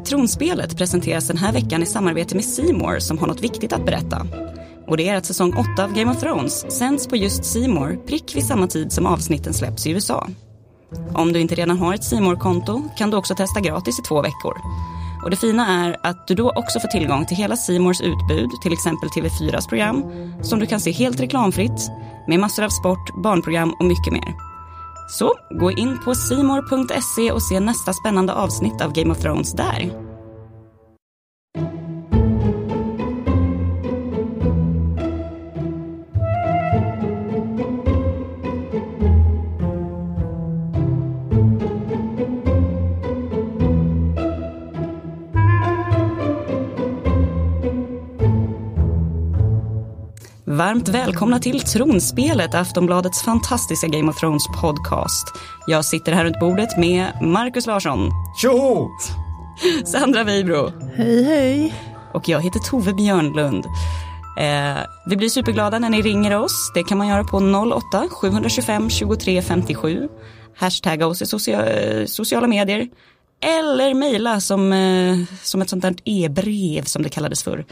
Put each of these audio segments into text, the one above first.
Tronspelet presenteras den här veckan i samarbete med C More som har något viktigt att berätta. Och det är att säsong 8 av Game of Thrones sänds på just C More prick vid samma tid som avsnitten släpps i USA. Om du inte redan har ett C More-konto kan du också testa gratis i 2 veckor. Och det fina är att du då också får tillgång till hela C Mores utbud, till exempel TV4s program, som du kan se helt reklamfritt, med massor av sport, barnprogram och mycket mer. Så gå in på cmore.se och se nästa spännande avsnitt av Game of Thrones där. Varmt välkomna till Tronspelet, Aftonbladets fantastiska Game of Thrones podcast. Jag sitter här runt bordet med Marcus Larsson. Tjoho! Sandra Weibro. Hej, hej. Och jag heter Tove Björnlund. Vi blir superglada när ni ringer oss. Det kan man göra på 08-725 23 57. Hashtagga oss i sociala medier. Eller mejla som ett sånt där e-brev som det kallades för.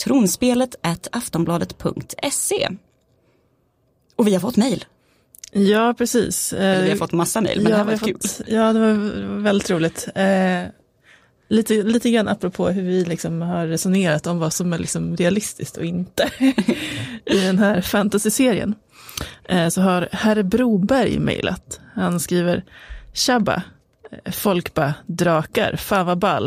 tronspelet@aftonbladet.se. Och vi har fått mejl. Ja, precis. Vi har fått massa mejl, men det har varit kul. Ja, det var väldigt roligt. Lite grann apropå hur vi liksom har resonerat om vad som är liksom realistiskt och inte i den här fantasy-serien. Så har herr Broberg mejlat. Han skriver: Tjabba, folkba, drakar, fan vad ball.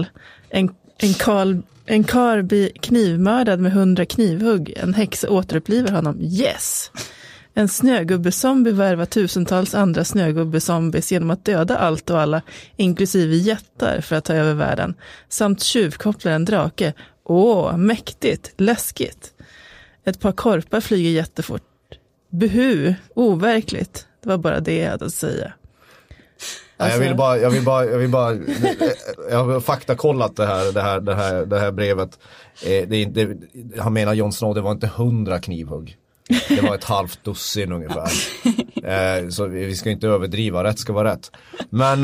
En karl blir knivmördad med 100 knivhugg. En häxa återupplivar honom. Yes! En snögubbezombie värvar tusentals andra snögubbezombies genom att döda allt och alla, inklusive jättar, för att ta över världen. Samt tjuvkopplar en drake. Mäktigt, läskigt. Ett par korpar flyger jättefort. Buhu, overkligt. Det var bara det jag hade att säga. Alltså. Jag har faktakollat det här brevet. Han menar Jon Snow, det var inte 100 knivhugg. Det var ett halvt dussin ungefär. Så vi ska inte överdriva, rätt ska vara rätt. Men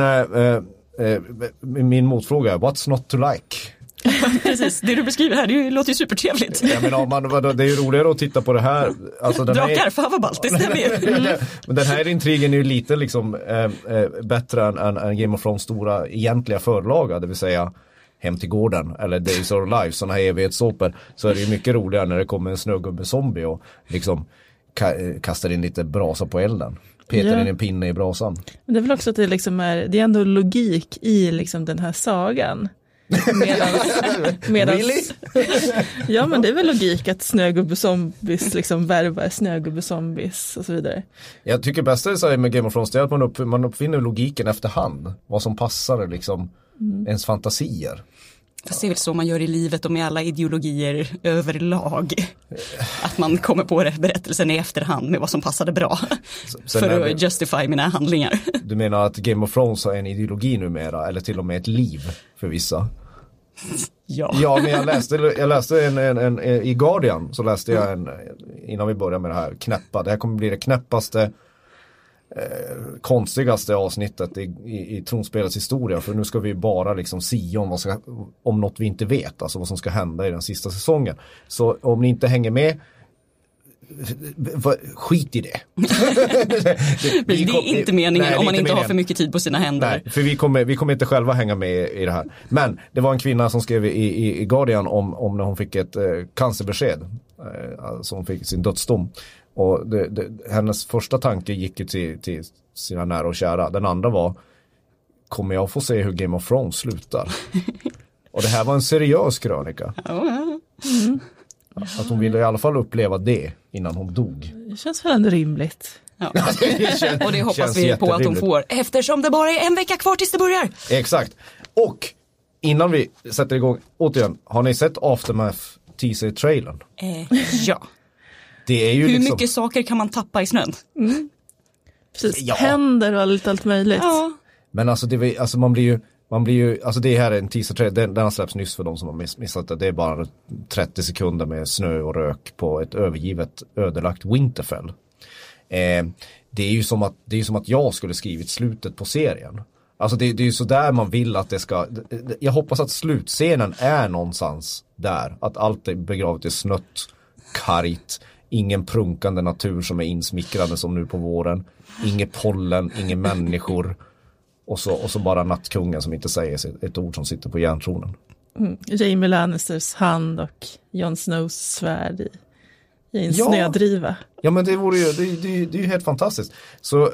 min motfråga är, what's not to like? Precis, det du beskriver här, det låter ju supertrevligt. Ja, men det är ju roligare att titta på det här. Alltså, Drakar, fan vad ballt, det stämmer ju. Men den här intrigen är ju lite liksom bättre än Game of Thrones stora egentliga förlaga, det vill säga Hem till gården eller Days of Life, sådana här evighetssåpor. Så är det ju mycket roligare när det kommer en snögubbe-zombie och liksom kastar in lite brasa på elden. Petar in en pinne i brasan. Men det är väl också att det liksom det är ändå logik i liksom den här sagan. Medans, really? Ja, men det är väl logik att snögubbezombies liksom värvar snögubbezombies och så vidare. Jag tycker bäst det med Game of Thrones är att man uppfinner logiken efterhand. Vad som passar liksom ens fantasier. Fast det är väl så man gör i livet och med alla ideologier överlag. Att man kommer på berättelsen i efterhand med vad som passade bra. För att justify mina handlingar. Du menar att Game of Thrones har en ideologi numera, eller till och med ett liv för vissa? Ja, men jag läste en i Guardian, så läste jag innan vi börjar med det här knäppa. Det här kommer bli det knäppaste, konstigaste avsnittet i Tronspelets historia, för nu ska vi bara liksom sia om något vi inte vet, alltså vad som ska hända i den sista säsongen. Så om ni inte hänger med, skit i det. Det är inte meningen om man inte har för mycket tid på sina händer. Nej, för vi kommer inte själva hänga med i det här. Men det var en kvinna som skrev i Guardian om när hon fick ett cancerbesked, alltså hon fick sin dödsdom. Och hennes första tanke gick ju till sina nära och kära. Den andra var, kommer jag få se hur Game of Thrones slutar? Och det här var en seriös krönika. Att hon ville i alla fall uppleva det innan hon dog. Det känns väl ändå rimligt. Ja. Och det hoppas vi på att hon får, eftersom det bara är en vecka kvar tills det börjar. Exakt. Och innan vi sätter igång, återigen, har ni sett Aftermath teaser-trailern? Ja. Det är ju hur liksom... mycket saker kan man tappa i snön? Precis, ja. Händer och lite allt möjligt. Ja. Men alltså, man blir ju, alltså det här är en teaser-trailer, den har släppts nyss för de som har missat det. Det är bara 30 sekunder med snö och rök på ett övergivet, ödelagt Winterfell. Det är ju som att jag skulle skrivit slutet på serien. Alltså det är ju så där man vill att det ska. Jag hoppas att slutscenen är någonstans där. Att allt är begravet i snött, kargt. Ingen prunkande natur som är insmickrande som nu på våren. Inget pollen, inga människor. Och så bara nattkungen som inte säger ett ord som sitter på järntronen. Jaime Lannisters hand och Jon Snows svärd i en snödriva. Ja, men det vore ju, det är ju helt fantastiskt. Så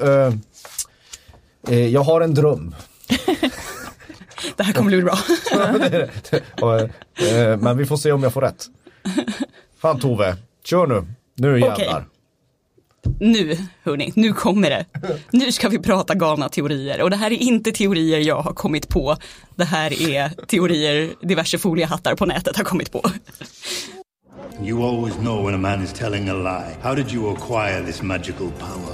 jag har en dröm. Det här kommer bli bra. Men vi får se om jag får rätt. Fan Tove, kör nu. Nu jävlar. Okej. Nu, hörni, nu kommer det. Nu ska vi prata galna teorier. Och det här är inte teorier jag har kommit på. Det här är teorier diverse foliehattar på nätet har kommit på. You always know when a man is telling a lie. How did you acquire this magical power?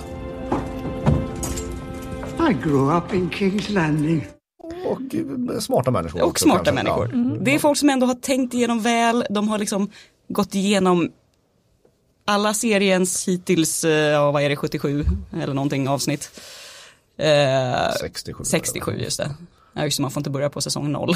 I grew up in King's Landing. Och smarta människor. Och också, smarta kanske. människor. Det är folk som ändå har tänkt igenom väl. De har liksom gått igenom alla seriens hittills, vad är det, 77 eller någonting avsnitt. 67 just det. Ja, just det, man får inte börja på säsong 0.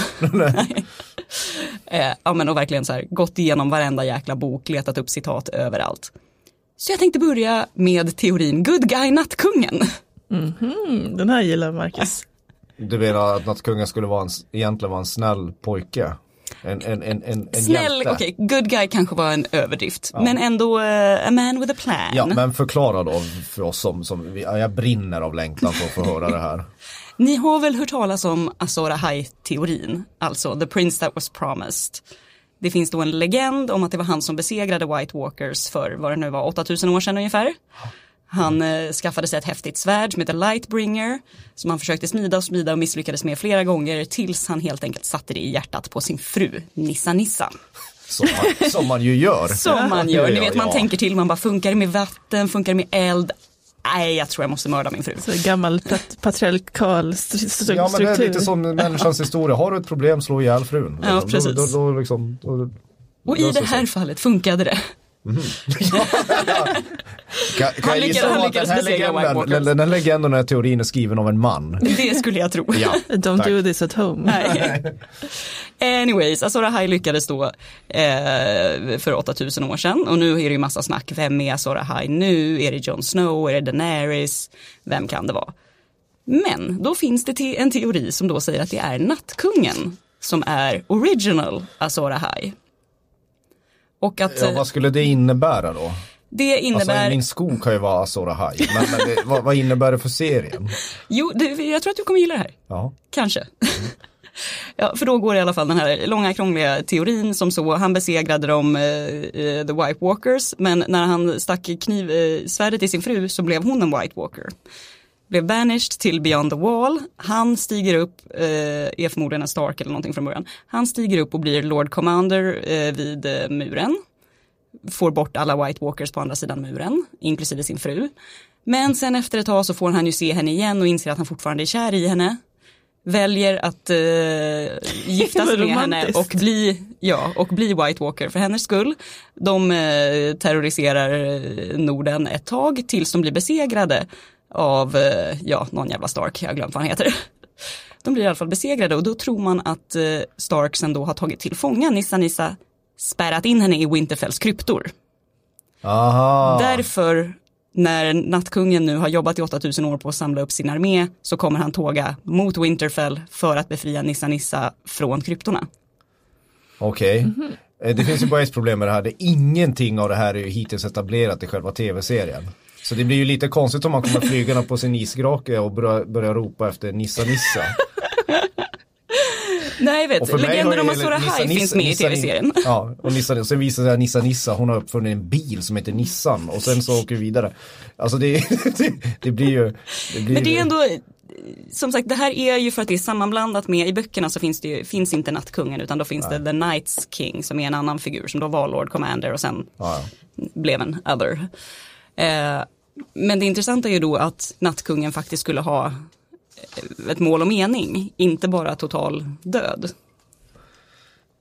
Ja, men och verkligen så här, gått igenom varenda jäkla bok, letat upp citat överallt. Så jag tänkte börja med teorin Good Guy Nattkungen. Den här gillar Marcus. Du menar att nattkungen skulle egentligen vara en snäll pojke? En Snäll, okej, good guy kanske var en överdrift. Ja. Men ändå a man with a plan. Ja, men förklara då för oss som jag brinner av längtan för att få höra det här. Ni har väl hört talas om Azor Ahai-teorin, alltså The Prince That Was Promised. Det finns då en legend om att det var han som besegrade White Walkers för vad det nu var, 8000 år sedan ungefär. Han skaffade sig ett häftigt svärd som heter Lightbringer som han försökte smida och misslyckades med flera gånger tills han helt enkelt satte det i hjärtat på sin fru Nissa. Som man ju gör. Som man gör. Ni vet, man tänker till, man bara funkar det med vatten, funkar det med eld. Nej, jag tror jag måste mörda min fru. Så gammal patriarkal struktur. Ja, men det är lite som människans historia. Har du ett problem, slå ihjäl frun. Ja, precis. Då och i det här fallet funkade det. Kan jag gissa att den här legenden och teorin är skriven av en man? Det skulle jag tro. Ja, don't do this at home. Anyways, Azor Ahai lyckades då för 8000 år sedan. Och nu är det ju massa snack. Vem är Azor Ahai nu? Är det Jon Snow? Är det Daenerys? Vem kan det vara? Men då finns det en teori som då säger att det är nattkungen som är original Azor Ahai. Och att, vad skulle det innebära då? Det innebär... Alltså, min skog kan ju vara Azor Ahai. Men vad innebär det för serien? Jo, jag tror att du kommer gilla det här. Ja. Kanske. Ja, för då går i alla fall den här långa krångliga teorin som så. Han besegrade dem, the White Walkers. Men när han stack svärdet i sin fru så blev hon en White Walker. Blev banished till Beyond the Wall. Han stiger upp, är förmodligen en Stark eller någonting från början. Han stiger upp och blir Lord Commander vid muren. Får bort alla White Walkers på andra sidan muren, inklusive sin fru. Men sen efter ett tag så får han ju se henne igen och inser att han fortfarande är kär i henne. Väljer att gifta sig med henne och bli White Walker för hennes skull. De terroriserar Norden ett tag tills de blir besegrade av, någon jävla Stark, jag har glömt vad han heter. De blir i alla fall besegrade och då tror man att Starksen då har tagit till fånga Nissa, spärrat in henne i Winterfells kryptor. Aha. Därför, när nattkungen nu har jobbat i 8000 år på att samla upp sin armé så kommer han tåga mot Winterfell för att befria Nissa från kryptorna. Okej. Det finns ju bara ett problem med det här. Ingenting av det här är ju hittills etablerat i själva tv-serien. Så det blir ju lite konstigt om man kommer flygande på sin isgrake och börjar ropa efter Nissa. Nej, legenden om Azor Ahai finns med i tv-serien. Ja, och sen visar det sig att Nissa, hon har uppfunnit en bil som heter Nissan och sen så åker vi vidare. Alltså det blir ju... Men det är ändå, som sagt, det här är ju för att det är sammanblandat med, i böckerna så finns inte nattkungen utan då finns det The Night's King som är en annan figur som då var Lord Commander och sen blev en other. Men det intressanta är ju då att nattkungen faktiskt skulle ha ett mål och mening, inte bara total död.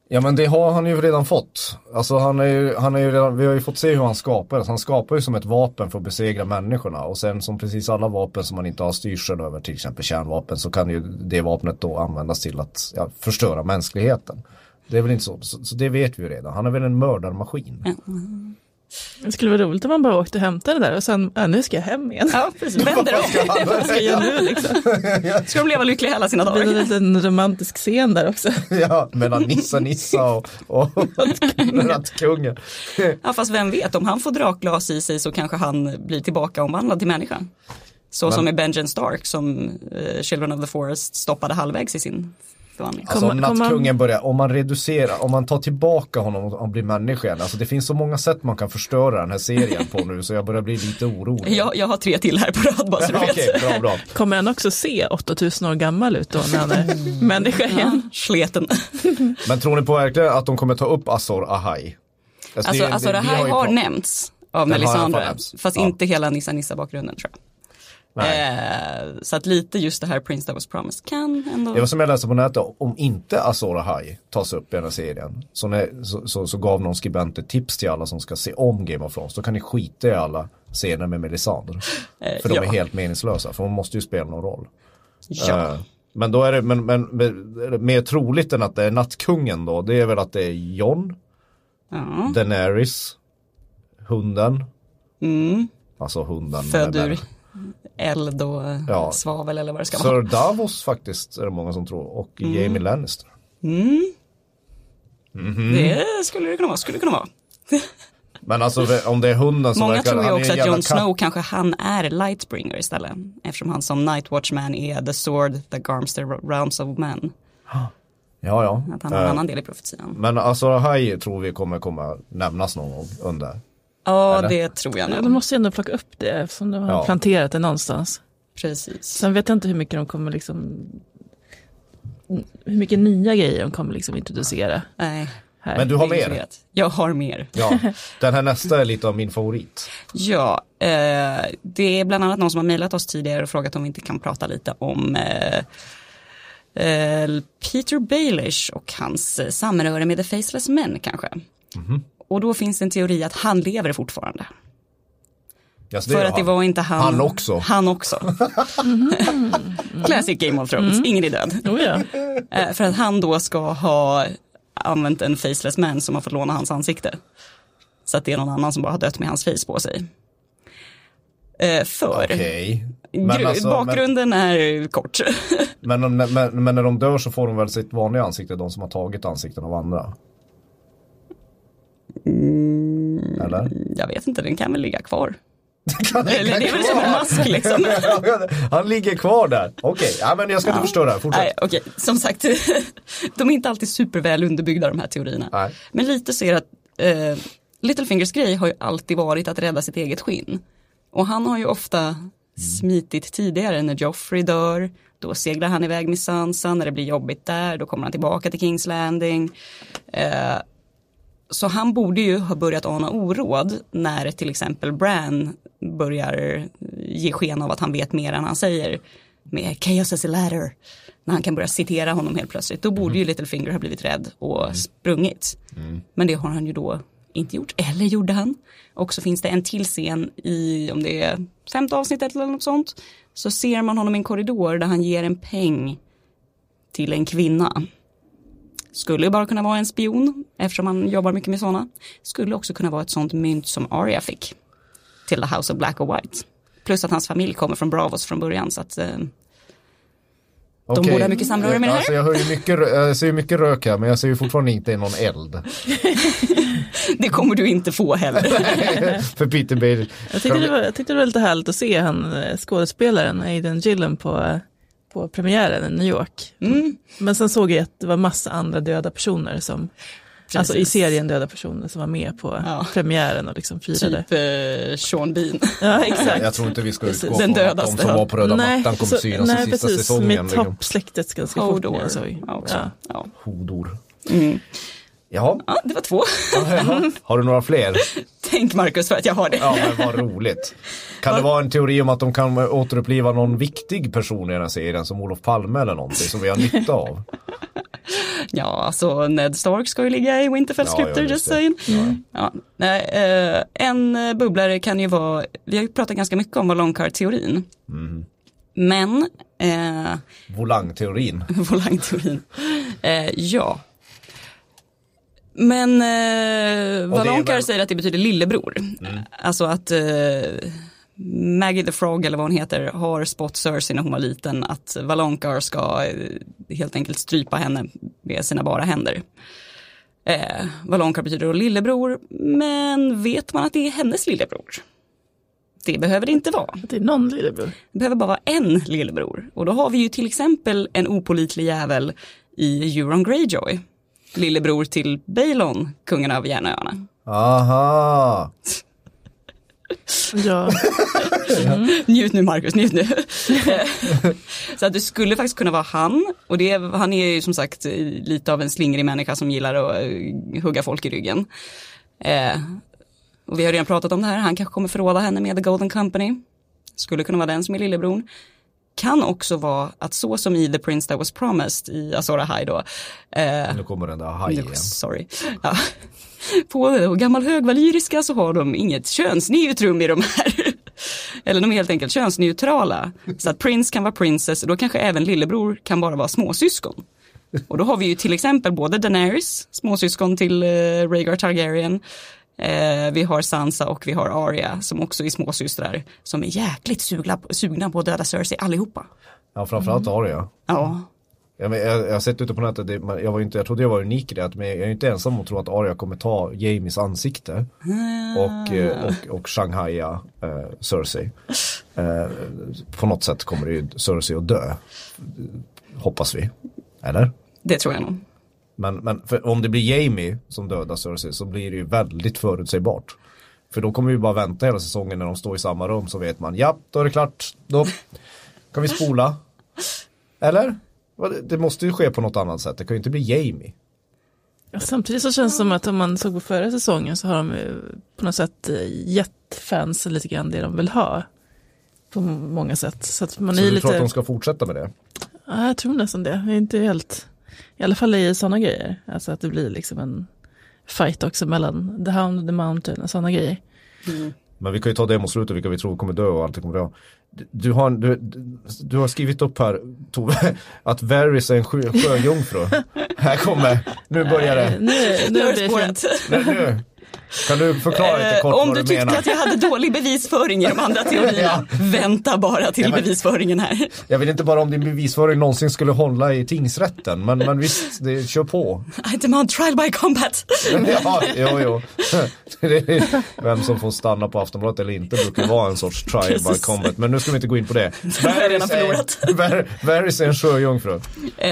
Ja, men det har han ju redan fått. Alltså han är ju redan, vi har ju fått se hur han skapar. Han skapar ju som ett vapen för att besegra människorna. Och sen som precis alla vapen som man inte har styrsel över, till exempel kärnvapen, så kan ju det vapnet då användas till att förstöra mänskligheten. Det är väl inte så det vet vi ju redan. Han är väl en mördarmaskin. Det skulle vara roligt om man bara åkte och hämtade det där och sen, nu ska jag hem igen. Ja, precis. Vänder om. Vad ska jag göra nu liksom? Ska de leva lyckliga hela sina dagar? Det blir en romantisk scen där också. Ja, mellan Nissa och Nattkungen. Ja, fast vem vet, om han får drakglas i sig så kanske han blir tillbaka omvandlad till människa. Som med Benjen Stark som Children of the Forest stoppade halvvägs i sin förvandling. Alltså om Nattkungen börjar, om man tar tillbaka honom och blir människa igen, alltså det finns så många sätt man kan förstöra den här serien på nu, så jag börjar bli lite orolig. Jag har 3 till här på rad, bara så du vet. Okej, bra. Kommer han också se 8000 år gammal ut då när han är människa igen? Ja, sleten. Men tror ni på verkligen att de kommer ta upp Azor Ahai? Alltså det här har nämnts av Melisandre, fast ja. Inte hela Nissa-bakgrunden tror jag. Så att lite just det här Prince That Was Promised kan ändå... Det var som jag läste på nätet, om inte Azor Ahai tas upp i den här serien så gav någon skribenter tips till alla som ska se om Game of Thrones. Då kan ni skita i alla scener med Melisandre. För de är helt meningslösa, för hon måste ju spela någon roll. Ja. Men då är det mer troligt än att det är Nattkungen då. Det är väl att det är Jon, Daenerys, hunden. Alltså hunden. Född ur eld och svavel eller vad det ska Sir vara. Davos faktiskt är det många som tror. Och Jaime Lannister. Det skulle det kunna vara. Men alltså om det är hunden som många tror ju också att Jon Snow kanske han är Lightbringer istället. Eftersom han som Night Watchman är the sword that garms the realms of men. Ja. Att han har en annan del i profetian. Men alltså Ahai tror vi kommer nämnas någon gång under. Ja, det tror jag nog. De måste ju ändå plocka upp det eftersom de har planterat det någonstans. Precis. Sen vet jag inte hur mycket de kommer liksom, hur mycket nya grejer de kommer liksom introducera. Nej. Här. Men du har mer? Jag har mer. Ja, den här nästa är lite av min favorit. Ja, det är bland annat någon som har mejlat oss tidigare och frågat om vi inte kan prata lite om Peter Baelish och hans samröre med The Faceless Men kanske. Och då finns det en teori att han lever fortfarande. Yes, för att det var inte han. Han också. Classic Game of Thrones, ingen är död. För att han då ska ha använt en faceless man som har fått låna hans ansikte. Så att det är någon annan som bara har dött med hans face på sig. Bakgrunden är kort. men när de dör så får de väl sitt vanliga ansikte, de som har tagit ansikten av andra. Eller? Jag vet inte, den kan väl ligga kvar. Det är väl som en mask liksom. Han ligger kvar där. Okej, men jag ska inte förstöra det. Fortsätt. Okej. Som sagt, de är inte alltid superväl underbyggda de här teorierna. Nej. Men lite så är det att Littlefingers grej har ju alltid varit att rädda sitt eget skinn. Och han har ju ofta smitit tidigare när Joffrey dör. Då seglar han iväg med Sansa. När det blir jobbigt där, då kommer han tillbaka till King's Landing. Så han borde ju ha börjat ana oråd när till exempel Bran börjar ge sken av att han vet mer än han säger. Med Chaos as a ladder. När han kan börja citera honom helt plötsligt. Då borde ju Littlefinger ha blivit rädd och sprungit. Men det har han ju då inte gjort. Eller gjorde han? Och så finns det en till scen i, om det är 5:e avsnittet eller något sånt. Så ser man honom i en korridor där han ger en peng till en kvinna. Skulle ju bara kunna vara en spion eftersom han jobbar mycket med sådana. Skulle också kunna vara ett sånt mynt som Arya fick till The House of Black och White. Plus att hans familj kommer från Bravos från början så att de borde ha mycket samröre med det här. Alltså jag ser ju mycket rök här, men jag ser ju fortfarande inte någon eld. Det kommer du inte få heller. För Peter Baelish. Jag tyckte det var lite härligt att se skådespelaren Aidan Gillen på premiären i New York. Men sen såg jag att det var massa andra döda personer som alltså i serien döda personer som var med på premiären och liksom firade. Typ Sean Bean. Ja, exakt. Jag tror inte vi skulle gå den på att de som var på röda mattan kommer synas i sista säsongen. Med toppsläktet ganska fort. Hodor. Ja, det var 2. Har du några fler? Tänk Marcus för att jag har det. Ja, men vad roligt. Kan det vara en teori om att de kan återuppliva någon viktig person i den här serien som Olof Palme eller någonting som vi har nytta av? Ja, alltså Ned Stark ska ju ligga i Winterfells kryptor, just saying. Ja. En bubblare kan ju vara, vi har ju pratat ganska mycket om Valonqar-teorin. Men Volangteorin. Volangteorin. Ja. Men Valonqar säger att det betyder lillebror. Alltså att Maggie the Frog, eller vad hon heter, har spott Cersei när hon var liten, att Valonqar ska helt enkelt strypa henne med sina bara händer. Valonqar betyder då lillebror, men vet man att det är hennes lillebror? Det behöver det inte vara. Det är någon lillebror. Det behöver bara vara en lillebror. Och då har vi ju till exempel en opålitlig jävel i Euron Greyjoy. Lillebror till Baelon, kungen av Järnöarna. Aha! Ja. Njut nu, Marcus, njut nu. Så att det skulle faktiskt kunna vara han. Och han är ju som sagt lite av en slingrig människa som gillar att hugga folk i ryggen. Och vi har redan pratat om det här. Han kanske kommer förråda henne med The Golden Company. Skulle kunna vara den som är lillebror. Kan också vara att så som i The Prince That Was Promised i Azor Ahai då. Nu kommer den där Ahai igen. Sorry. Ja. På gammal högvalyriska så har de inget könsneutrum i de här. Eller de är helt enkelt könsneutrala. Så att Prince kan vara princess, och då kanske även lillebror kan bara vara småsyskon. Och då har vi ju till exempel både Daenerys, småsyskon till Rhaegar Targaryen. Vi har Sansa och vi har Arya som också är småsystrar, som är jäkligt sugna på att döda Cersei allihopa. Ja, framförallt Arya. Ja. Jag har sett ute på nätet, jag trodde jag var unik i det, men jag är inte ensam om att tro att Arya kommer ta Jaimes ansikte och Shanghai Cersei. På något sätt kommer det ju Cersei att dö. Hoppas vi. Eller? Det tror jag nog. Men för om det blir Jaime som dödar Cersei så blir det ju väldigt förutsägbart. För då kommer vi bara vänta hela säsongen när de står i samma rum, så vet man, ja, då är det klart. Då kan vi spola. Eller? Det måste ju ske på något annat sätt. Det kan ju inte bli Jaime. Ja, samtidigt så känns det som att om man såg på förra säsongen så har de på något sätt gett fans lite grann det de vill ha. På många sätt. Så att man så är du lite... tror att de ska fortsätta med det? Ja, jag tror nästan det. Det är inte helt... I alla fall i sådana grejer. Alltså att det blir liksom en fight också mellan The Hound och The Mountain och sådana grejer. Mm. Men vi kan ju ta det mot slutet, vilka vi tror kommer dö och allt det kommer dö. Du har skrivit upp här, Tove, att Varys är en sjöjungfru. Här kommer, nu börjar det. Nu blir det fint. Nu. Kan du förklara lite kort om vad du du menar? tyckte att jag hade dålig bevisföring i de andra teorierna, vänta bara till bevisföringen här. Jag vet inte bara om din bevisföring någonsin skulle hålla i tingsrätten, men visst, det kör på. I demand trial by combat. Ja, jo. Vem som får stanna på Aftonbladet eller inte brukar vara en sorts trial by combat, men nu ska vi inte gå in på det. Varys är en sjöjungfru.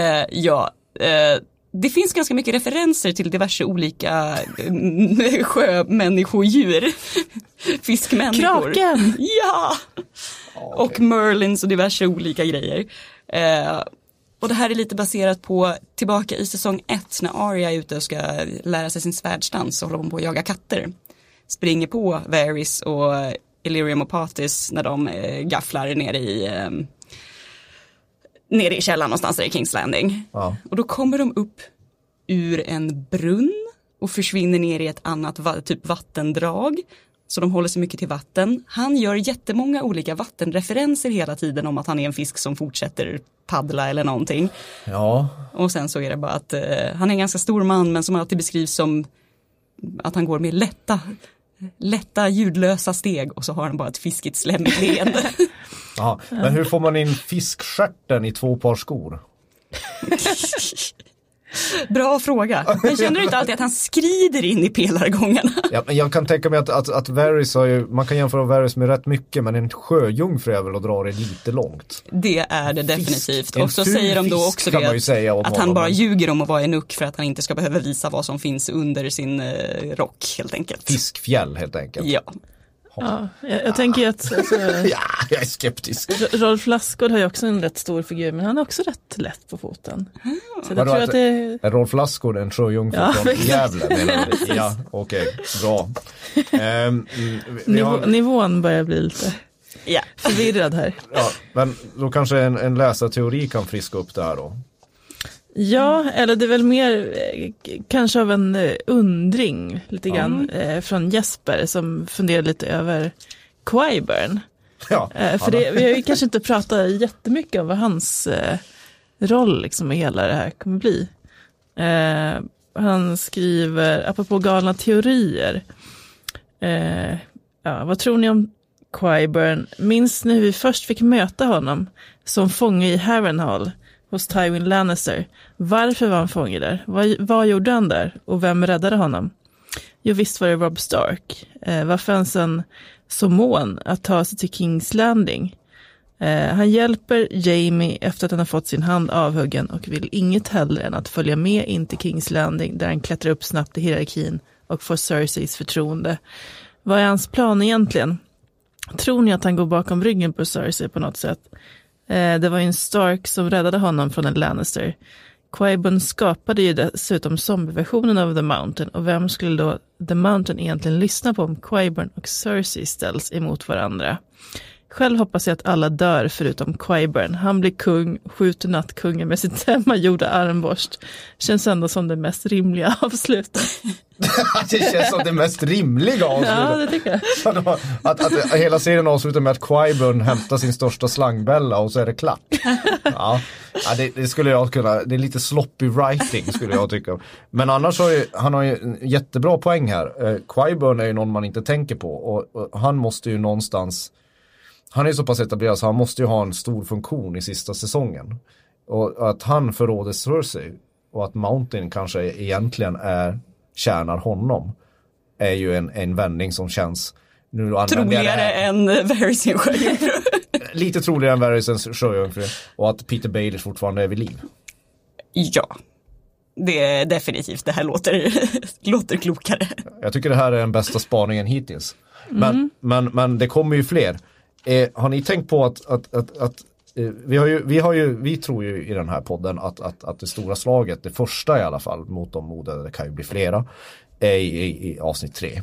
Det finns ganska mycket referenser till diverse olika sjömänniskodjur. Fiskmänniskor. Kraken! Ja! Och Merlins och diverse olika grejer. Och det här är lite baserat på tillbaka i säsong 1 när Arya är ute och ska lära sig sin svärdsdans och håller på att jaga katter. Springer på Varys och Illyrio Mopatis när de gafflar nere i källaren någonstans där i King's Landing. Ja. Och då kommer de upp ur en brunn och försvinner ner i ett annat typ vattendrag. Så de håller sig mycket till vatten. Han gör jättemånga olika vattenreferenser hela tiden om att han är en fisk som fortsätter paddla eller någonting. Ja. Och sen så är det bara att han är en ganska stor man, men som alltid beskrivs som att han går med lätta ljudlösa steg, och så har han bara ett fiskigt slemmigt leende. Ja, men hur får man in fiskstjärten i 2 par skor? Bra fråga. Men känner du inte alltid att han skrider in i pelargångarna? Ja, men jag kan tänka mig att Varys har ju, man kan jämföra Varys med rätt mycket, men en sjöjungfru är väl att dra det lite långt. Det är det definitivt. Och så säger de då också det, att han bara ljuger om att vara en nuck för att han inte ska behöva visa vad som finns under sin rock, helt enkelt. Fiskfjäll, helt enkelt. Ja. Ja, jag tänker att... Alltså, ja, jag är skeptisk. Rolf Lassgård har ju också en rätt stor figur, men han är också rätt lätt på foten. Så jag tror att det är Rolf Lassgård en sjöjungfru från Gävle? Ja, okej, bra. Nivån börjar bli lite förvirrad här. Ja, men då kanske en läsarteori kan friska upp det här då. Ja, eller det är väl mer kanske av en undring lite grann från Jesper som funderar lite över Qyburn. Ja, För vi har ju kanske inte pratat jättemycket om vad hans roll liksom i hela det här kommer bli. Han skriver, apropå galna teorier, vad tror ni om Qyburn? Minns ni hur vi först fick möta honom som fånge i Harrenhal hos Tywin Lannister? Varför var han fånge där? Vad gjorde han där? Och vem räddade honom? Jo, visst var det Robb Stark. Var fansen så mån att ta sig till King's Landing? Han hjälper Jaime efter att han har fått sin hand avhuggen och vill inget hellre än att följa med in till King's Landing där han klättrar upp snabbt i hierarkin och får Cerseis förtroende. Vad är hans plan egentligen? Tror ni att han går bakom ryggen på Cersei på något sätt? Det var ju en Stark som räddade honom från en Lannister. Qyburn skapade ju dessutom zombieversionen av The Mountain, och vem skulle då The Mountain egentligen lyssna på om Qyburn och Cersei ställs emot varandra? Själv hoppas jag att alla dör förutom Qyburn. Han blir kung, skjuter nattkungen med sitt hemmagjorda armborst. Känns ändå som det mest rimliga avslutet. Det känns som det mest rimliga avslutet. Ja, det tycker jag. Att hela serien avslutar med att Qyburn hämtar sin största slangbälla och så är det klart. Ja, det skulle jag kunna. Det är lite sloppy writing skulle jag tycka. Men annars han har ju en jättebra poäng här. Qyburn är ju någon man inte tänker på, och han måste ju någonstans. Han är så pass etablerad så han måste ju ha en stor funktion i sista säsongen. Och att han förråder Cersei och att Mountain kanske egentligen tjänar honom är ju en vändning som känns troligare än Varys sjöjungfru. Lite troligare än Varys sjöjungfru, och att Peter Baelish fortfarande är vid liv. Ja, det är definitivt. Det här låter klokare. Jag tycker det här är den bästa spaningen hittills. Men det kommer ju fler. Har ni tänkt på att vi tror ju i den här podden att det stora slaget, det första i alla fall mot de odöda, det kan ju bli flera, är i avsnitt 3.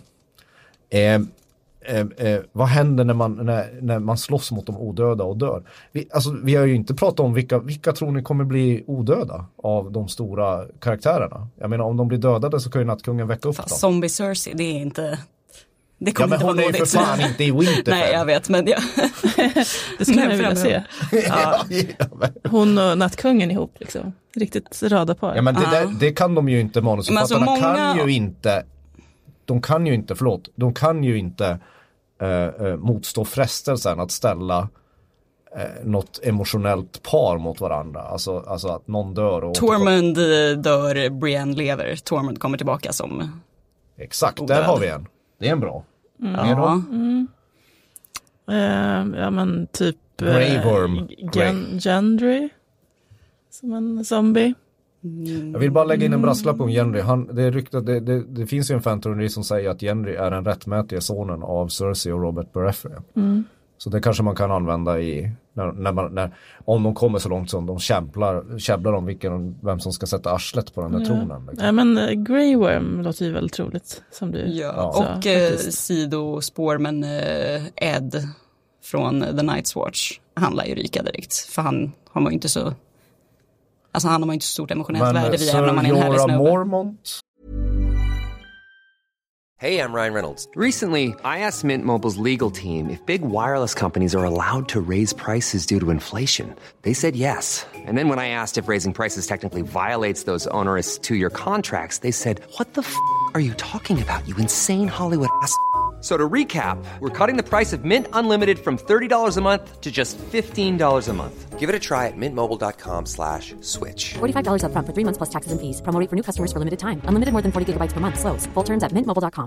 Vad händer när man slåss mot de odöda och dör? Vi har ju inte pratat om vilka tror ni kommer bli odöda av de stora karaktärerna. Jag menar, om de blir dödade så kan ju nattkungen väcka upp dem. Zombie Cersei, det är inte... Ja, men hon är ju för fan inte i Winterfell. Nej, jag vet, men det skulle jag vilja se. Ja. Hon och nattkungen ihop liksom. Riktigt rada par. Ja, men det kan de ju inte, manusförfattarna kan ju inte motstå frestelsen att ställa något emotionellt par mot varandra. Alltså att någon dör och Tormund dör, Brienne lever. Tormund kommer tillbaka som exakt, odöd. Där har vi en. Det är en bra. Ja, men typ Grey Worm. Gendry som en zombie. Jag vill bara lägga in en brasklapp om Gendry. Det finns ju en fanteori som säger att Gendry är den rättmätiga sonen av Cersei och Robert Baratheon. Så det kanske man kan använda om de kommer så långt som de käbblar om vem som ska sätta arslet på den där tronen. Liksom. Ja, men Grey Worm låter ju väldigt troligt som du. Ja. Och sidospår, Ed från The Night's Watch, han lär ju ryka direkt. För han har man ju inte så... Alltså han har man inte så stort emotionellt värde vid, även om man är en härlig snubbe. Hey, I'm Ryan Reynolds. Recently, I asked Mint Mobile's legal team if big wireless companies are allowed to raise prices due to inflation. They said yes. And then when I asked if raising prices technically violates those onerous 2-year contracts, they said, "What the f*** are you talking about, you insane Hollywood ass?" So to recap, we're cutting the price of Mint Unlimited from $30 a month to just $15 a month. Give it a try at mintmobile.com/switch. $45 up front for 3 months plus taxes and fees. Promo rate for new customers for limited time. Unlimited more than 40 gigabytes per month. Slows full terms at mintmobile.com.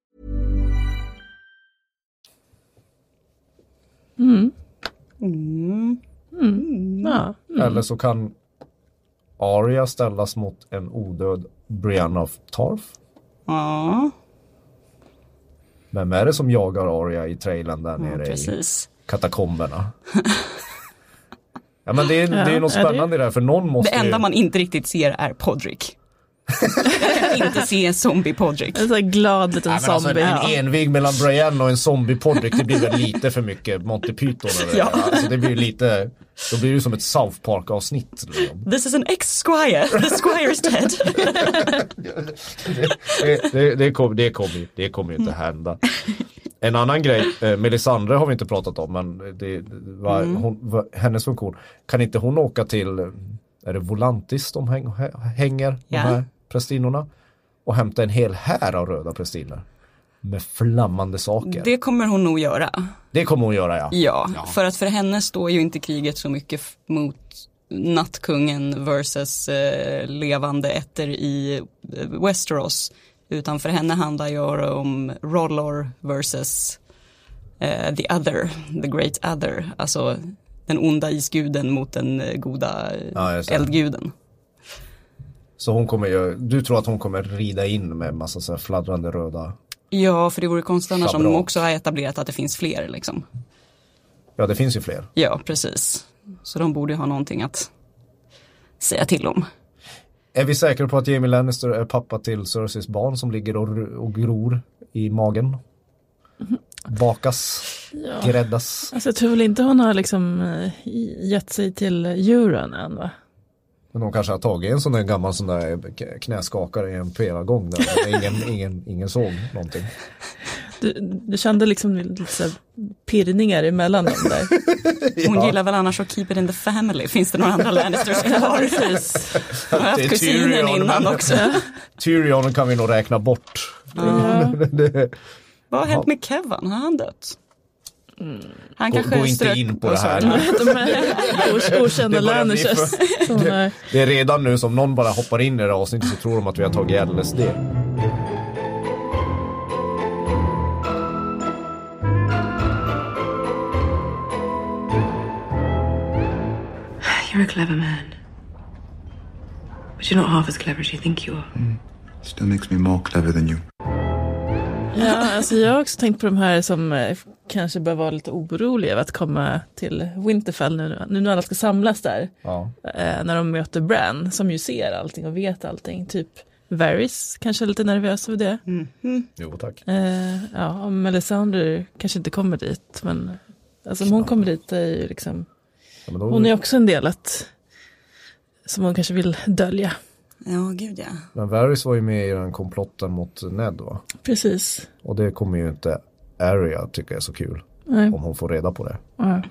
Ja. Eller så kan Arya ställas mot en odöd Brienne of Tarth. Ja. Vem är det som jagar Arya i trailern där nere i katakomberna? Ja, men det är något spännande där, för någon måste... Det enda man inte riktigt ser är Podrick. Jag kan inte se zombie Podrick. En sån här glad liten zombie. Alltså, en envig mellan Brienne och en zombie Podrick, det blir väl lite för mycket Monty Python. Ja. Alltså, det blir lite, då blir det som ett South Park-avsnitt. Liksom. This is an ex-squire. The squire is dead. det kommer ju inte hända. En annan grej, Melisandre har vi inte pratat om, men det var hennes funktion. Kan inte hon åka till, är det Volantis de hänger, de här prästinnorna, och hämta en hel här av röda prästinnor med flammande saker? Det kommer hon nog göra. Det kommer hon göra, ja. Ja, för att för henne står ju inte kriget så mycket mot nattkungen versus levande ätter i Westeros. Utan för henne handlar ju om Rollor versus the other, the great other. Alltså den onda isguden mot den goda eldguden. Så hon kommer du tror att hon kommer rida in med massa så här fladdrande röda? Ja, för det vore konstigt annars om de också har etablerat att det finns fler liksom. Ja, det finns ju fler. Ja, precis. Så de borde ha någonting att säga till om. Är vi säkra på att Jaime Lannister är pappa till Cerseis barn som ligger och gror i magen? Bakas, gräddas. Alltså jag tror väl inte hon har liksom gett sig till Euron än, va? Men de kanske har tagit en sån där gammal sån där knäskakare i en PV-gång där ingen såg någonting. Du kände liksom lite så här pirrningar emellan dem där. Hon gillar väl annars att keep it in the family. Finns det några andra Lannisters kvar? Precis. Jag har haft kusinen innan också. Tyrion kan vi nog räkna bort. Vad har hänt med Kevin? Har han dött? Han kanske gå inte in på det här. De är okända Lannisters. Det är redan nu som någon bara hoppar in i det avsnittet så tror de att vi har tagit LSD. You're a clever man. But you're not half as clever as you think you are. Still makes me more clever than you. Ja, alltså jag har också tänkt på de här som kanske bör vara lite oroliga över att komma till Winterfell nu när alla ska samlas där. Ja. När de möter Bran som ju ser allting och vet allting. Typ Varys kanske är lite nervös över det. Jo, tack. Ja, om Melisandre kanske inte kommer dit. Men alltså om hon kommer dit är ju liksom... Ja, hon är också en del som hon kanske vill dölja. Ja, gud ja. Men Varys var ju med i den komplotten mot Ned, va? Precis. Och det kommer ju inte Arya tycka är så kul. Nej. Om hon får reda på det.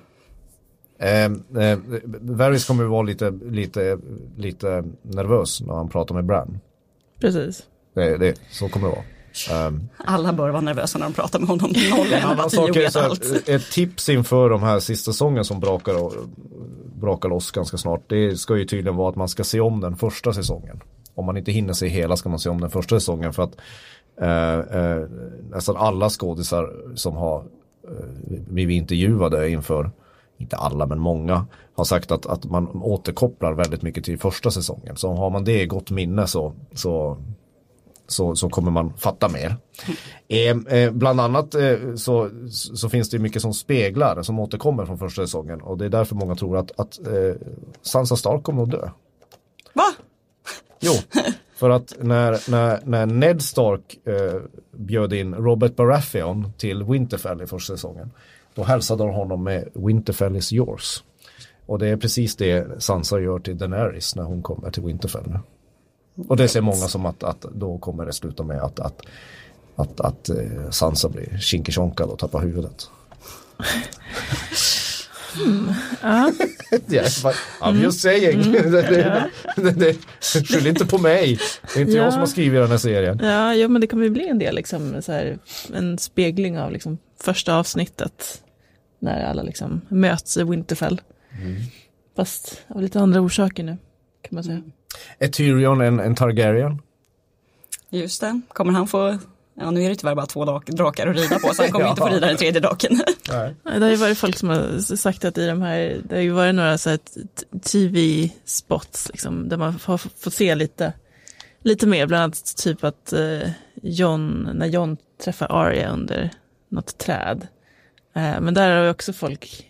Varys kommer ju vara lite nervös när han pratar med Bran. Precis. Så kommer det vara. Alla bör vara nervösa när de pratar med honom. Ett tips inför de här sista säsongen som brakar loss ganska snart. Det ska ju tydligen vara att man ska se om den första säsongen. Om man inte hinner se hela ska man se om den första säsongen. För att nästan alla skådisar som har blivit intervjuade inför, inte alla men många, har sagt att man återkopplar väldigt mycket till första säsongen. Så har man det i gott minne så kommer man fatta mer. Bland annat så finns det mycket som speglar, som återkommer från första säsongen. Och det är därför många tror att Sansa Stark kommer att dö. Va? Jo, för att när Ned Stark bjöd in Robert Baratheon till Winterfell i första säsongen, då hälsade de honom med Winterfell is yours. Och det är precis det Sansa gör till Daenerys när hon kommer till Winterfell nu. Och det ser många som att då kommer det sluta med att Sansa blir kinkechonkad och tappar huvudet. I'm just saying. Skyll inte på mig. Det är inte jag som har skrivit den här serien. Ja, men det kommer ju bli en del liksom, så här, en spegling av liksom, första avsnittet när alla liksom, möts i Winterfell. Fast av lite andra orsaker nu, kan man säga. Är Tyrion en Targaryen? Just det. Kommer han få... Ja, nu är det tyvärr bara 2 drakar att rida på, så han kommer inte få rida den 3:e draken. Nej. Det har ju varit folk som har sagt att i de här, det har ju varit några så här TV-spots liksom, där man har fått se lite mer, bland annat typ att när Jon träffar Arya under något träd. Men där har ju också folk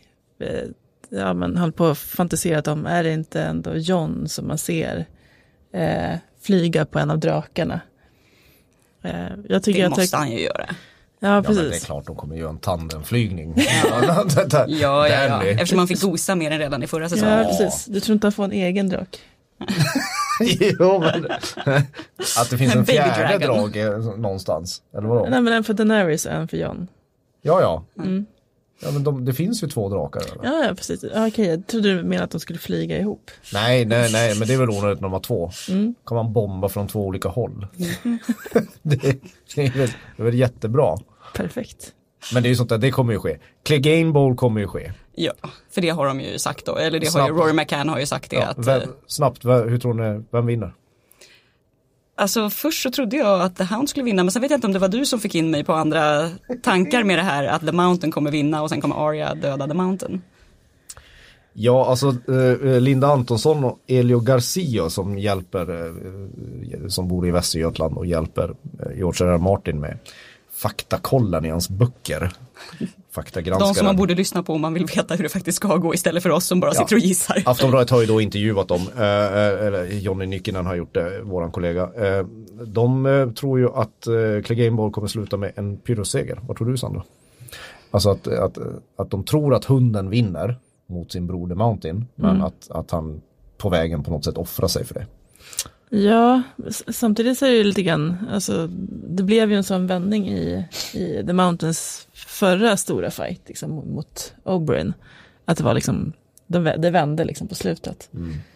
håll på att fantisera om, är det inte ändå Jon som man ser flyga på en av drakarna. Jag tycker det att måste han ju göra. Ja, precis. Men det är klart de kommer göra en tandemflygning. Ja. Eftersom man fick gosa mer än redan i förra säsongen. Ja, precis. Du tror inte han får en egen drak? Jo, men att det finns en fjärde drag någonstans. Eller vadå? Nej, men en för Daenerys och en för Jon. Ja. Ja, men det finns ju 2 drakar. Eller? Ja, precis. Okej, jag trodde du menade att de skulle flyga ihop. Nej, men det är väl onödigt när de har 2. Kan man bomba från 2 olika håll. det är väl jättebra. Perfekt. Men det är ju sånt där, det kommer ju ske. Clegane Bowl kommer ju ske. Ja, för det har de ju sagt då. Eller det Snabbt. har ju Rory McCann har ju sagt det. Ja, snabbt, hur tror ni, vem vinner? Alltså först så trodde jag att The Hound skulle vinna, men sen vet jag inte om det var du som fick in mig på andra tankar med det här att The Mountain kommer vinna och sen kommer Arya döda The Mountain. Ja, alltså Linda Antonsson och Elio Garcia som hjälper, som bor i Västergötland och hjälper George R. Martin med faktakollen i hans böcker. De som man borde lyssna på om man vill veta hur det faktiskt ska gå istället för oss som bara sitter och gissar. Aftonbladet har ju då intervjuat dem, eller Johnny Nyckinen har gjort det, våran kollega. De tror ju att Clegane Bowl kommer sluta med en pyrrhusseger. Vad tror du, Sandra? Alltså att de tror att hunden vinner mot sin bror The Mountain, men att han på vägen på något sätt offrar sig för det. Ja, samtidigt så är det lite grann, alltså det blev ju en sån vändning i The Mountains förra stora fight liksom, mot Oberyn, att det var liksom, det vände liksom på slutet.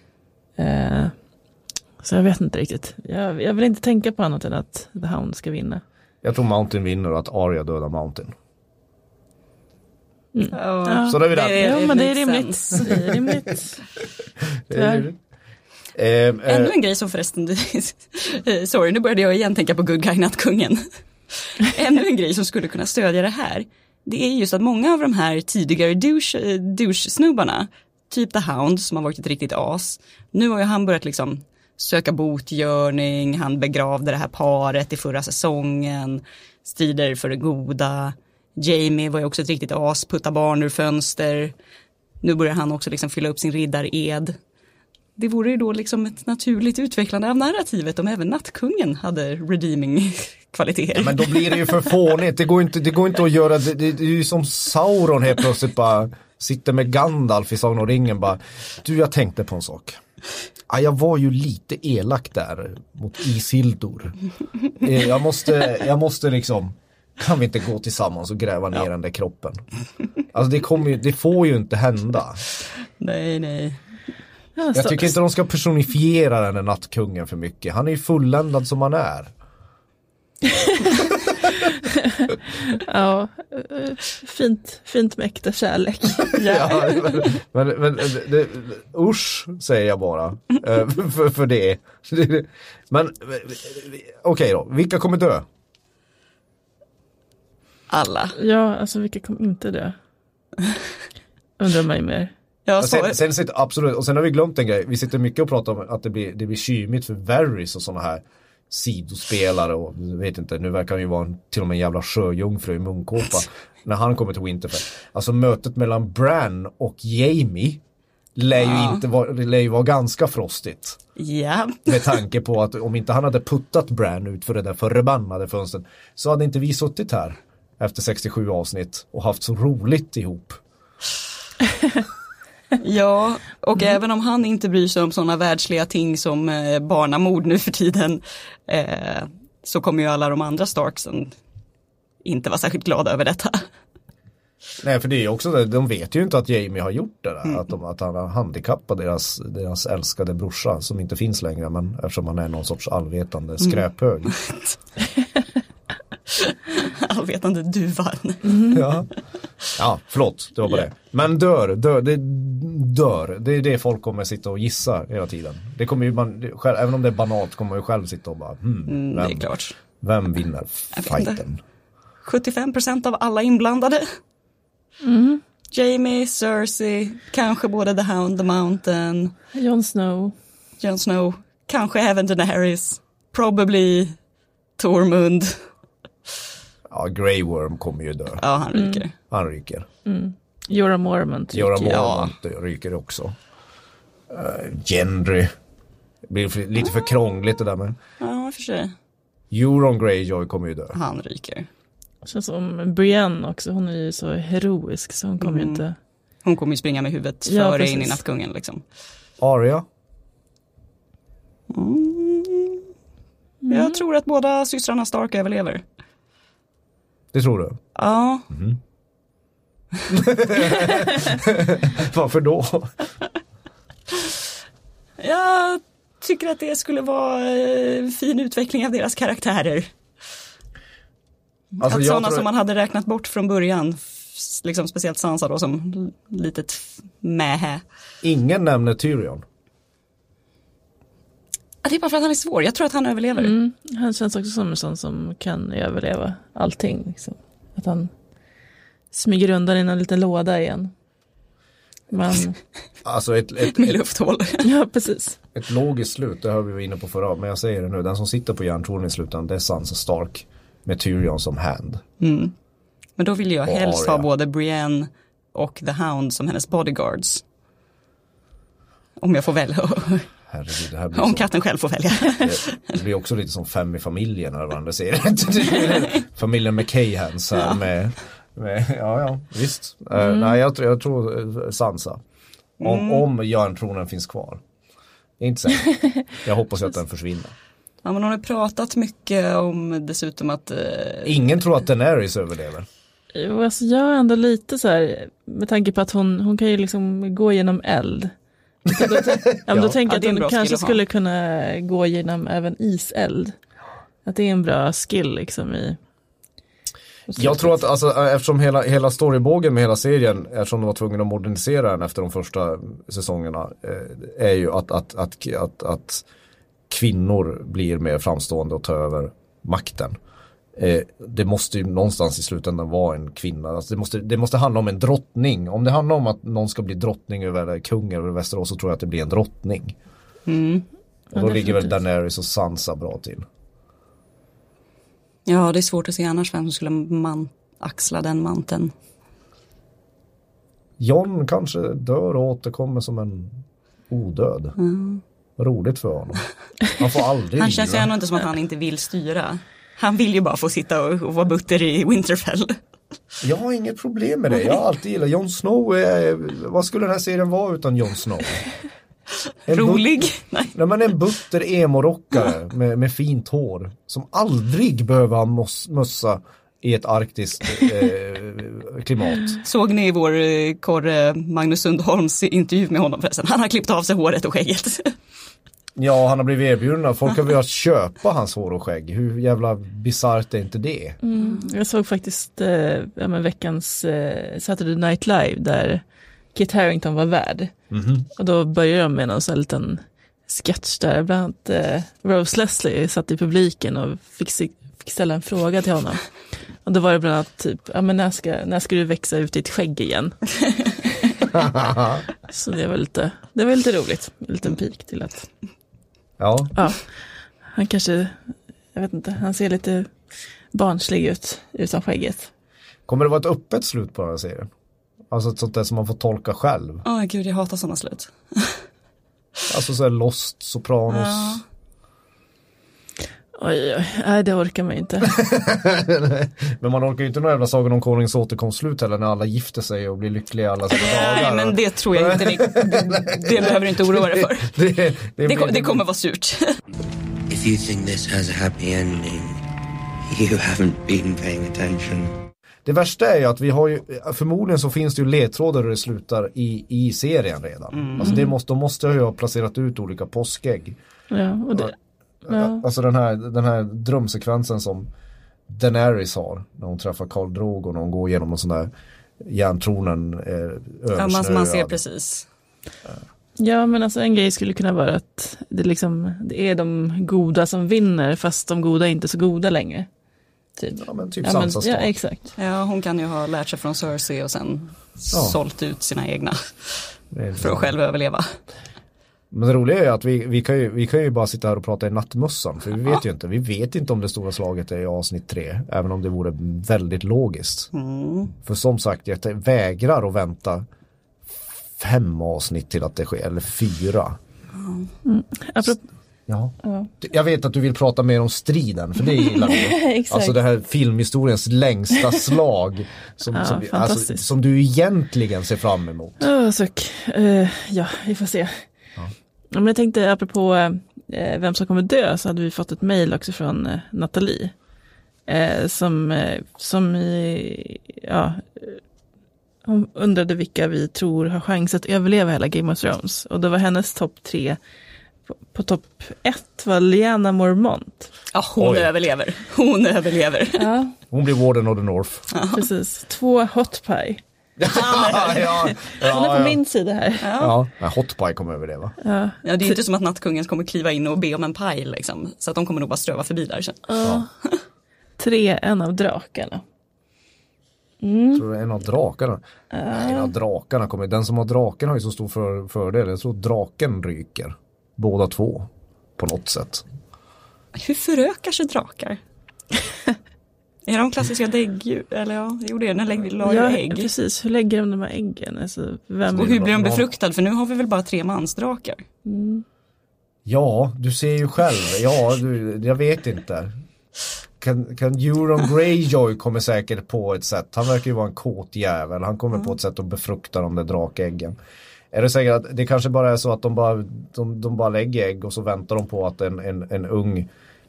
Så jag vet inte riktigt. Jag vill inte tänka på annat än att The Hound ska vinna. Jag tror Mountain vinner och att Arya dödar Mountain. Ja, så då är vi där. Ja, men det är rimligt. Det är rimligt. Ännu en grej som förresten sorry, nu började jag igen tänka på Good Guy Nattkungen. Ännu en grej som skulle kunna stödja det här, det är just att många av de här tidigare douche-snubbarna, typ The Hound som har varit ett riktigt as, nu har ju han börjat liksom söka botgörning, han begravde det här paret i förra säsongen, strider för det goda. Jamie var ju också ett riktigt as, putta barn ur fönster. Nu börjar han också liksom fylla upp sin riddared. Det vore ju då liksom ett naturligt utvecklande av narrativet om även Nattkungen hade redeeming kvaliteter. Ja, men då blir det ju för fånigt. Det går inte att göra, det är ju som Sauron helt plötsligt bara sitter med Gandalf i Sagan om ringen bara, du, jag tänkte på en sak. Ja, jag var ju lite elak där mot Isildur. Jag måste liksom, kan vi inte gå tillsammans och gräva ner den där kroppen? Alltså det får ju inte hända. Nej. Jag tycker inte de ska personifiera den där Nattkungen för mycket. Han är ju fulländad som han är. Ja, fint med äkta kärlek. Ja, men usch säger jag bara för det. Men okej då, vilka kommer dö? Alla. Ja, alltså vilka kommer inte dö? Undrar mig mer. Ja, sen sitter, absolut, och sen har vi glömt en grej. Vi sitter mycket och pratar om att det blir kymigt för Varys och sådana här sidospelare och vet inte, nu verkar han ju vara till och med en jävla sjöjungfru i munkåpa när han kommer till Winterfell. Alltså mötet mellan Bran och Jaime lär ju vara ganska frostigt. Ja. Med tanke på att om inte han hade puttat Bran ut för det där förbannade fönstret så hade inte vi suttit här efter 67 avsnitt och haft så roligt ihop. Ja, och även om han inte bryr sig om sådana världsliga ting som barnamord nu för tiden så kommer ju alla de andra Starksen inte vara särskilt glada över detta. Nej, för det är ju också det, de vet ju inte att Jaime har gjort det där, att han har handikappat deras älskade brorsa som inte finns längre, men eftersom han är någon sorts allvetande skräphög. Allvetande duvan. Ja, förlåt, det var bara det. Men dör, det är det folk kommer sitta och gissa hela tiden. Det kommer ju även om det är banalt kommer man ju själv sitta och bara det är klart. Vem vinner fighten? 75% av alla inblandade. Jaime, Cersei, kanske både The Hound, The Mountain, Jon Snow, kanske även Daenerys, probably Tormund. Ja, Grey Worm kommer ju dö. Ja, han ryker. Jorah Mormont ryker också. Gendry. Det blir lite för krångligt det där med. Ja, för sig. Euron Greyjoy kommer ju dö. Han ryker. Det känns som Brienne också, hon är ju så heroisk så hon kommer ju inte... Hon kommer ju springa med huvudet före in i Nattkungen liksom. Arya? Jag tror att båda systrarna Stark överlever. Det tror du? Ja. Varför då? Jag tycker att det skulle vara fin utveckling av deras karaktärer. Alltså, att sådana som man hade räknat bort från början, liksom speciellt Sansa då som litet mähä. Ingen nämner Tyrion. Det är bara för att han är svår. Jag tror att han överlever. Han känns också som en sån som kan överleva allting. Liksom. Att han smyger undan i en liten låda igen. Men... Alltså med lufthål. Ja, precis. Ett logiskt slut, det har vi varit inne på förra. Men jag säger det nu, den som sitter på järntronen i slutändan, det är Sansa Stark med Tyrion som hand. Men då vill jag helst Arya ha både Brienne och The Hound som hennes bodyguards. Om jag får välja. Herregud, det här blir om katten själv får välja. Det blir också lite som Fem i familjen när varandra ser. Familjen McKayhans här med ja, visst. Nej, jag tror Sansa. Om järntronen finns kvar. Det är inte säkert. Jag hoppas att den försvinner. Ja, men hon har pratat mycket om dessutom att... Ingen tror att Daenerys överlever. Jo, alltså jag är ändå lite så här, med tanke på att hon kan ju liksom gå genom eld. Då tänker jag att hon kanske skulle kunna gå genom även iseld. Att det är en bra skill liksom i... Jag tror att alltså, eftersom hela storybågen med hela serien, eftersom de var tvungna att modernisera den efter de första säsongerna, är ju att kvinnor blir mer framstående och tar över makten. Det måste ju någonstans i slutändan vara en kvinna. Alltså det måste handla om en drottning. Om det handlar om att någon ska bli drottning eller kung över Västerås, så tror jag att det blir en drottning. Och då ligger väl Daenerys och Sansa bra till. Ja, det är svårt att se annars vem som skulle axla den manteln. Jon kanske dör och återkommer som en odöd. Roligt för honom. Han får aldrig Han känns ju ändå inte som att han inte vill styra. Han vill ju bara få sitta och vara butter i Winterfell. Jag har inget problem med det. Jag har alltid gillat Jon Snow. Vad skulle den här serien vara utan Jon Snow? Rolig? Nej, men en butter emo-rockare med fint hår. Som aldrig behöver ha mössa i ett arktiskt klimat. Såg ni vår korre Magnus Sundholms intervju med honom förresten? Han har klippt av sig håret och skägget. Ja, han har blivit erbjuden. Folk har velat köpa hans hår och skägg. Hur jävla bizarrt är inte det? Jag såg faktiskt veckans Saturday Night Live där Kit Harington var värd. Och då började de med någon sån här liten sketch där. Bland annat Rose Leslie satt i publiken och fick ställa en fråga till honom. Och då var det bland annat typ, när ska du växa ut ditt skägg igen? Så det var lite roligt. En liten pik till att... Ja. Han kanske, jag vet inte, han ser lite barnslig ut utan skägget. Kommer det vara ett öppet slut på den här serien? Alltså ett sånt där som man får tolka själv. Gud, jag hatar sådana slut. Alltså så här Lost, Sopranos. Ja. Oj, det orkar man inte. Men man orkar ju inte någon jävla Sagan om Konungens återkomstslut heller när alla gifter sig och blir lyckliga alla sina dagar. Nej, men det tror jag inte. Det behöver du inte oroa dig för. Det kommer vara surt. If you think this has a happy ending, you haven't been paying attention. Det värsta är ju att vi har ju, förmodligen så finns det ju ledtrådar där det slutar i serien redan. Alltså de måste ju ha placerat ut olika påskägg. Ja, och det... Ja. Alltså den här drömsekvensen som Daenerys har när hon träffar Khal Drogo, när hon går igenom en sån där järntronen översnöad. Man ser precis. Ja, men alltså en grej skulle kunna vara att det är de goda som vinner, fast de goda är inte så goda längre. Typ. Ja, men typ Sansa Stark. Ja, exakt. Ja, hon kan ju ha lärt sig från Cersei och sen sålt ut sina egna för att själv överleva. Men det roliga är att vi kan ju bara sitta här och prata i nattmössan, för vi vet inte om det stora slaget är i avsnitt 3, även om det vore väldigt logiskt. För som sagt, jag vägrar att vänta 5 avsnitt till att det sker, eller 4. Ja. Jag vet att du vill prata mer om striden, för det gillar du. Alltså det här filmhistoriens längsta slag som du egentligen ser fram emot. Ja, vi får se. Men jag tänkte apropå vem som kommer dö, så hade vi fått ett mejl också från Nathalie hon undrade vilka vi tror har chans att överleva hela Game of Thrones, och det var hennes topp 3. På topp 1 var Lyanna Mormont. Ja, hon överlever. Ja. Hon blir Warden of the North. Precis. 2 Hot Pie. Hon är på min sida här. Ja, Hot Pie kommer över det, va? Ja, det är inte som att nattkungen kommer kliva in och be om en paj liksom. Så att de kommer nog bara ströva förbi där sen. 3, en av drakarna. Tror du en av drakarna? En av drakarna kommer. Den som har draken har ju så stor fördel. Jag tror draken ryker. Båda två. På något sätt. Hur förökar sig drakar? Är de klassiska däggdjur? Eller det är när lägger ägg. Precis, hur lägger de här äggen? Alltså, och hur blir de befruktade? För nu har vi väl bara 3 mansdrakar. Ja, du ser ju själv. Jag vet inte. Kan Euron Greyjoy kommer säkert på ett sätt. Han verkar ju vara en kåt jävel. Han kommer på ett sätt att befrukta de där drakäggen. Är det säkert att det kanske bara är så att de bara lägger ägg och så väntar de på att en ung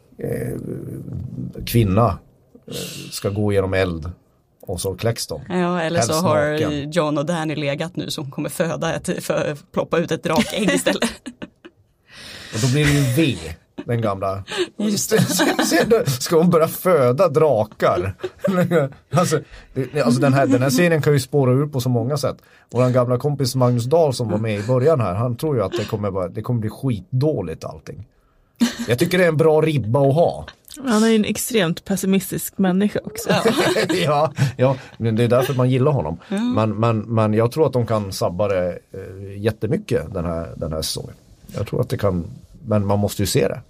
kvinna ska gå genom eld och så kläcks de. Ja, eller så har Jon och Dany legat nu som kommer ploppa ut ett drakägg istället. Och då blir det ju V, den gamla. Just det. Ska hon börja föda drakar? alltså den här serien kan ju spåra ur på så många sätt. Och den gamla kompis Magnus Dahl som var med i början här, han tror ju att det kommer bli skitdåligt allting. Jag tycker det är en bra ribba att ha. Han är ju en extremt pessimistisk människa också. ja, men det är därför man gillar honom. Men jag tror att de kan sabba det jättemycket den här säsongen. Jag tror att det kan, men man måste ju se det.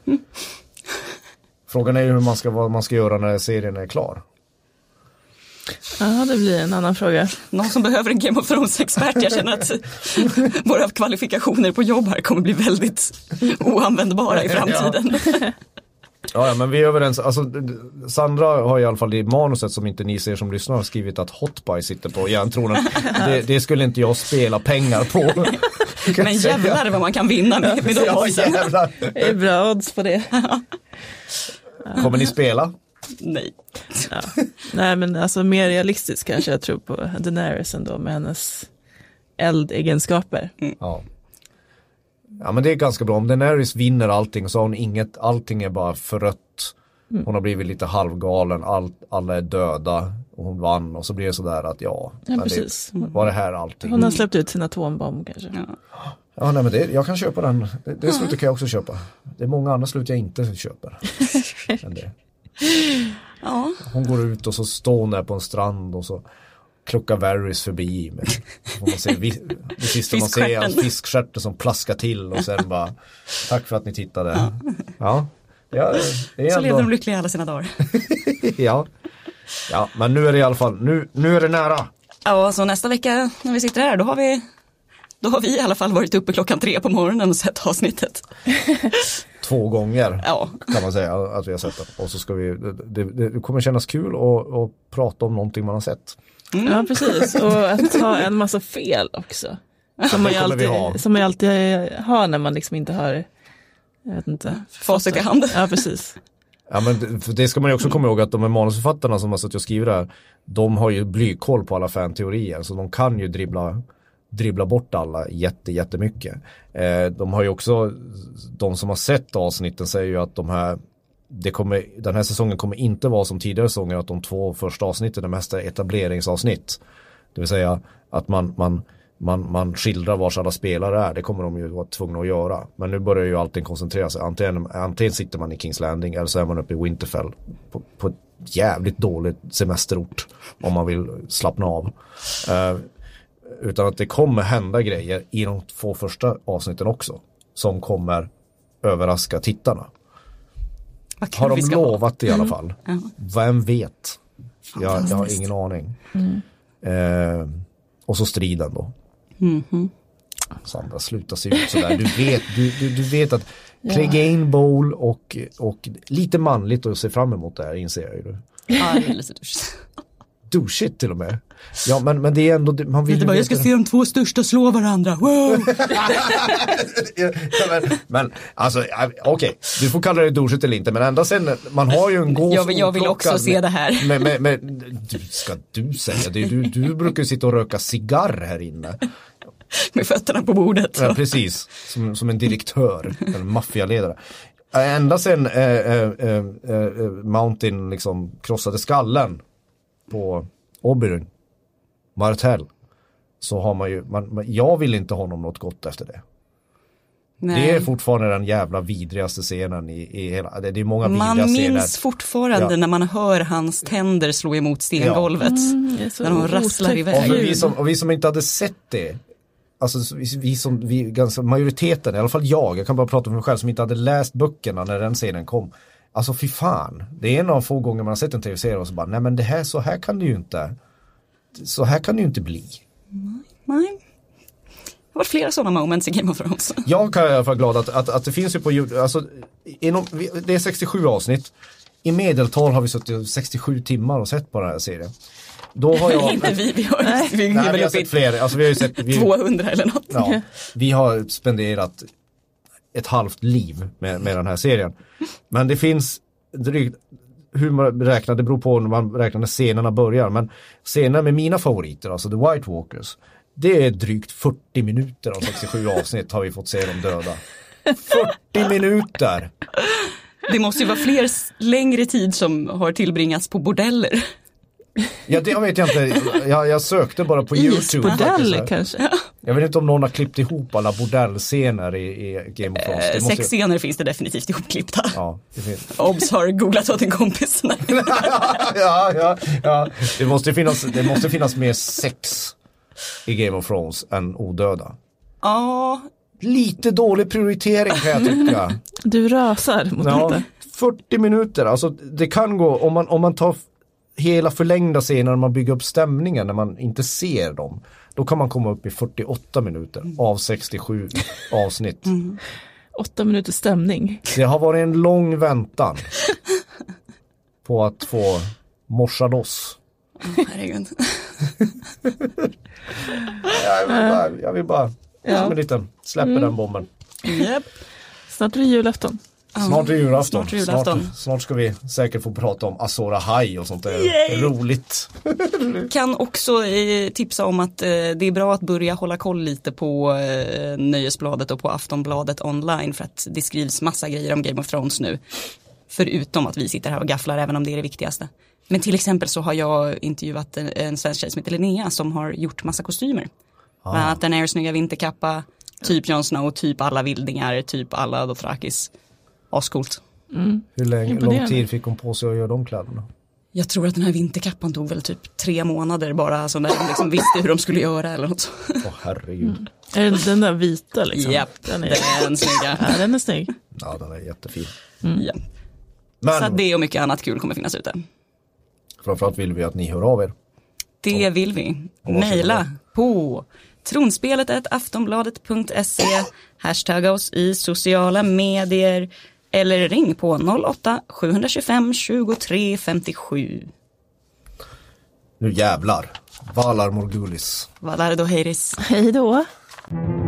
Frågan är ju vad man ska göra när serien är klar. Ja, det blir en annan fråga. Någon som behöver en Game of Thrones-expert. Jag känner att våra kvalifikationer på jobb här kommer bli väldigt oanvändbara i framtiden. Ja, men vi är överens. Alltså, Sandra har i alla fall i manuset som inte ni ser som lyssnar skrivit att Hot Pie sitter på järntronen. Det skulle inte jag spela pengar på. Men jävlar vad man kan vinna med de oddsen. Det är bra odds på det. Kommer ni spela? Nej. Nej, men alltså mer realistiskt kanske jag tror på Daenerys ändå med hennes eldegenskaper. Ja, men det är ganska bra. Om Daenerys vinner allting så har hon allting är bara förrött. Hon har blivit lite halvgalen, alla är döda och hon vann och så blir det sådär att precis. Var det här allting? Hon har släppt ut sin atombomb kanske. Ja, nej, men jag kan köpa den. Det slutet kan jag också köpa. Det är många andra slut jag inte köper. Än det. Hon går ut och så står hon där på en strand och så kluckar Varys förbi med. Man ser, det sista man ser är fiskstjärter som plaskar till och sen bara tack för att ni tittade. Ja, det är så ändå... lever de lyckliga alla sina dagar. ja, men nu är det i alla fall nu är det nära. Ja, så nästa vecka när vi sitter här då har vi i alla fall varit uppe 3:00 på morgonen och sett avsnittet. 2 gånger kan man säga att vi har sett det. Och så ska det kommer kännas kul att prata om någonting man har sett. Ja, precis. Och att ha en massa fel också. Som man alltid har när man liksom inte har, jag vet inte, facit i hand. Ja, precis. Ja, men det ska man ju också komma ihåg att de här manusförfattarna som har suttit och skrivit det här, de har ju blykoll på alla fan-teorier så de kan ju dribbla bort alla jättemycket. De har ju också, de som har sett avsnitten säger ju att den här säsongen kommer inte vara som tidigare säsonger att de 2 första avsnitten är mest etableringsavsnitt. Det vill säga att man skildrar vars alla spelare är. Det kommer de ju vara tvungna att göra. Men nu börjar ju allting koncentrera sig. Antingen sitter man i King's Landing eller så är man uppe i Winterfell på ett jävligt dåligt semesterort om man vill slappna av. Utan att det kommer hända grejer i de 2 första avsnitten också som kommer överraska tittarna. Har de lovat det i alla fall? Vem vet? Jag har ingen aning. Och så striden då. Sandra, sluta se ut sådär. Du vet att Clegane Bowl och lite manligt att se fram emot det här, inser jag ju. Ja, det är lite douchigt till och med. Ja, men det är ändå... Man vill jag ska se de två största slå varandra. Wow! men alltså, okej. Du får kalla det douchigt eller inte, men ända sen, man har ju en gås... Jag vill också se det här. Men ska du säga det? Du brukar sitta och röka cigarr här inne. Med fötterna på bordet. Ja, precis. Som en direktör, en maffialedare. Ända sen Mountain liksom krossade skallen på Oberyn Martell, så har man ju jag vill inte ha något gott efter det. Nej. Det är fortfarande den jävla vidrigaste scenen i hela, det är många vidriga scener. Man minns fortfarande när man hör hans tänder slå emot stengolvet när de rasslar iväg. Och vi som inte hade sett det, alltså ganska majoriteten, i alla fall jag kan bara prata för mig själv som inte hade läst böckerna när den scenen kom. Alltså fy fan, det är en av få gånger man har sett en tv-serie och så bara, nej men det här, så här kan det ju inte bli. Nej. Det har varit flera sådana moments i Game of Thrones. Jag kan i alla fall glad att det finns ju på YouTube, alltså det är 67 avsnitt. I medeltal har vi suttit 67 timmar och sett på den här serien. Då har jag... Inte vi har sett fler. Alltså, vi har ju sett 200 eller något. Ja, vi har spenderat ett halvt liv med den här serien. Men det finns drygt, hur man räknar, det beror på när man räknar när scenerna börjar. Men scenerna med mina favoriter, alltså The White Walkers, det är drygt 40 minuter av 67 avsnitt har vi fått se dem döda. 40 minuter! Det måste ju vara fler längre tid som har tillbringats på bordeller. Ja, det vet jag inte. Jag sökte bara på YouTube. Isbordeller kanske. Jag vet inte om någon har klippt ihop alla bordellscener i Game of Thrones. 6 scener finns det definitivt ihopklippta. Ja, det finns. Obs har googlat åt en kompis. Ja. Det måste finnas mer sex i Game of Thrones än odöda. Ja. Lite dålig prioritering kan jag tycka. Du rasar mot detta. 40 minuter. Alltså det kan gå om man tar hela förlängda scener när man bygger upp stämningen när man inte ser dem. Då kan man komma upp i 48 minuter av 67 avsnitt. 8 minuters stämning. Det har varit en lång väntan på att få morsa loss. Herregud. Jag vill bara lite släppa den bomben. Yep. Snart är det julafton. Snart är julafton. Snart ska vi säkert få prata om Azor Ahai och sånt där. Roligt. Kan också tipsa om att det är bra att börja hålla koll lite på Nöjesbladet och på Aftonbladet online, för att det skrivs massa grejer om Game of Thrones nu. Förutom att vi sitter här och gafflar, även om det är det viktigaste. Men till exempel så har jag intervjuat en svensk tjej som heter Linnea som har gjort massa kostymer. Bland annat den snygga vinterkappa, typ Jon Snow, typ alla vildingar, typ alla Dothrakis. Ascoolt. Hur lång tid fick hon på sig att göra de kläderna? Jag tror att den här vinterkappan tog väl typ 3 månader bara, så när de liksom visste hur de skulle göra eller något. Herregud. Är det den där vita liksom? Japp, den snygga. Ja, den är snygg. Ja, den är jättefin. Ja. Men, så det och mycket annat kul kommer finnas ute. Framförallt vill vi att ni hör av er. Det vill vi. Maila på tronspelet@aftonbladet.se, hashtagga oss i sociala medier eller ring på 08-725 23 57. Nu jävlar. Valar Morgulis. Valar Doheiris. Hej då.